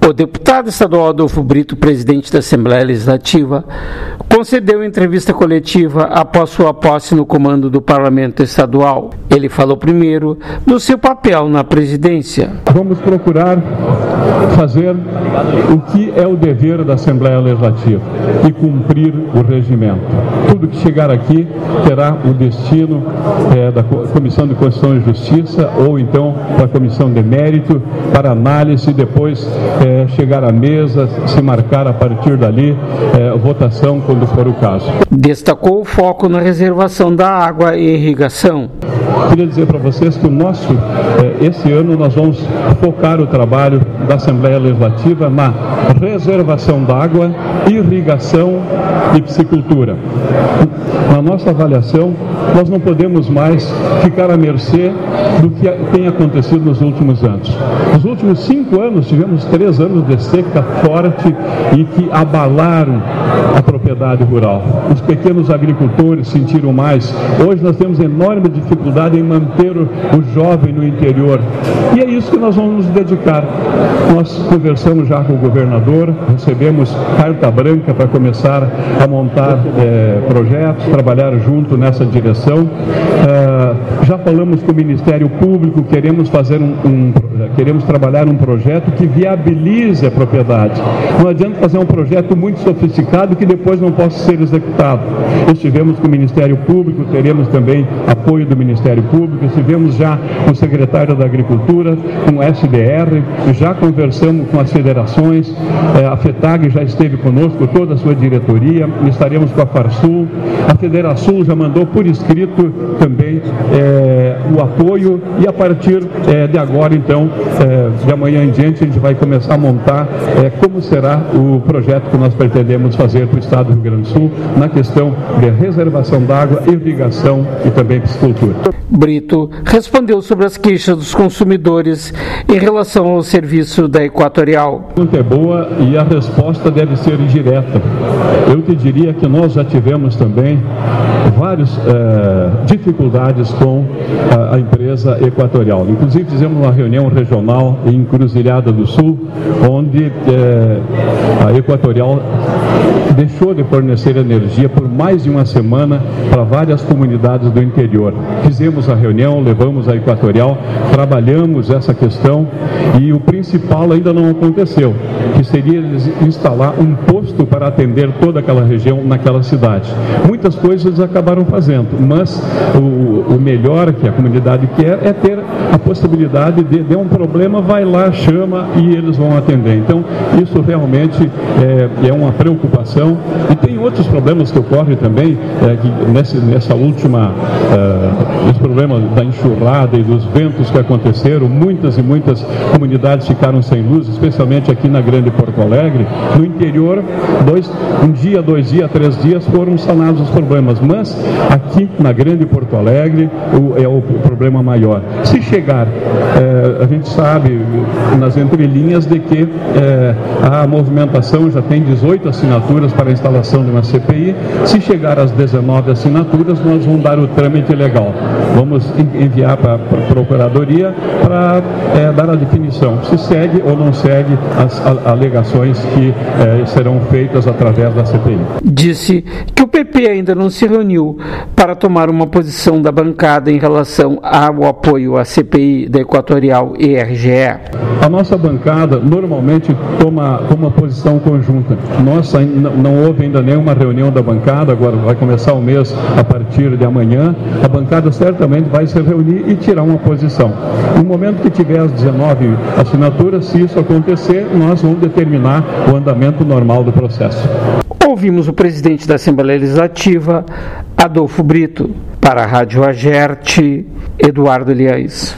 O deputado estadual Adolfo Brito, presidente da Assembleia Legislativa, concedeu entrevista coletiva após sua posse no comando do Parlamento Estadual. Ele falou primeiro do seu papel na presidência. Vamos procurar fazer o que é o dever da Assembleia Legislativa e cumprir o regimento. Tudo que chegar aqui terá o destino da Comissão de Constituição e Justiça ou então da Comissão de Mérito para análise e depois chegar à mesa, se marcar a partir dali votação quando for o caso. Destacou o foco na reservação da água e irrigação. Queria dizer para vocês que esse ano nós vamos focar o trabalho da Assembleia Legislativa na reservação d'água, irrigação e piscicultura. Na nossa avaliação, nós não podemos mais ficar à mercê do que tem acontecido nos últimos anos. Nos últimos 5 anos, tivemos 3 anos de seca forte e que abalaram a propriedade rural. Os pequenos agricultores sentiram mais. Hoje nós temos enorme dificuldade em manter o jovem no interior. E é isso que nós vamos nos dedicar. Nós conversamos já com o governador, recebemos carta branca para começar a montar projetos, trabalhar junto nessa direção. Já falamos com o Ministério Público, queremos trabalhar um projeto que viabilize a propriedade. Não adianta fazer um projeto muito sofisticado que depois não possa ser executado. Estivemos com o Ministério Público, teremos também apoio do Ministério Público, estivemos já com o secretário da Agricultura, com o SDR, já conversamos com as federações, a FETAG já esteve conosco, toda a sua diretoria, estaremos com a Farsul, a Federação já mandou por escrito também o apoio e a partir de agora, então, de amanhã em diante, a gente vai começar a montar como será o projeto que nós pretendemos fazer para o Estado do Rio Grande do Sul na questão de reservação d'água, irrigação e também piscicultura. Brito respondeu sobre as queixas dos consumidores em relação ao serviço da Equatorial. A pergunta é boa e a resposta deve ser indireta. Eu te diria que nós já tivemos também várias dificuldades com a empresa Equatorial. Inclusive fizemos uma reunião regional em Encruzilhada do Sul, onde a Equatorial deixou de fornecer energia por mais de uma semana para várias comunidades do interior. Fizemos a reunião, levamos a Equatorial, trabalhamos essa questão e o principal ainda não aconteceu, que seria instalar um posto para atender toda aquela região naquela cidade. Muitas coisas eles acabaram fazendo, mas o melhor que a comunidade quer é ter a possibilidade de um problema, vai lá, chama e eles vão atender. Então, isso realmente é uma preocupação. E tem outros problemas que ocorrem também, que nessa última, esse problema da enxurrada e dos ventos que aconteceram, muitas e muitas comunidades ficaram sem luz, especialmente aqui na Grande Porto Alegre. No interior, 2 dias, 3 dias foram sanados os problemas, mas aqui na Grande Porto Alegre é o problema maior. Se chegar, a gente sabe nas entrelinhas de que a movimentação já tem 18 assinaturas para a instalação de uma CPI. Se chegar às 19 assinaturas, nós vamos dar o trâmite legal. Vamos enviar para a Procuradoria para dar a definição se segue ou não segue as alegações que serão feitas através da CPI. Disse que o PP ainda não se reuniu para tomar uma posição da bancada em relação ao apoio à CPI da Equatorial e RGE. A nossa bancada normalmente toma uma posição conjunta. Não houve ainda nenhuma reunião da bancada, agora vai começar o mês a partir de amanhã. A bancada certamente vai se reunir e tirar uma posição. No momento que tiver as 19 assinaturas, se isso acontecer, nós vamos determinar o andamento normal do processo. Ouvimos o presidente da Assembleia Legislativa, Adolfo Brito. Para a Rádio Agerte, Eduardo Elias.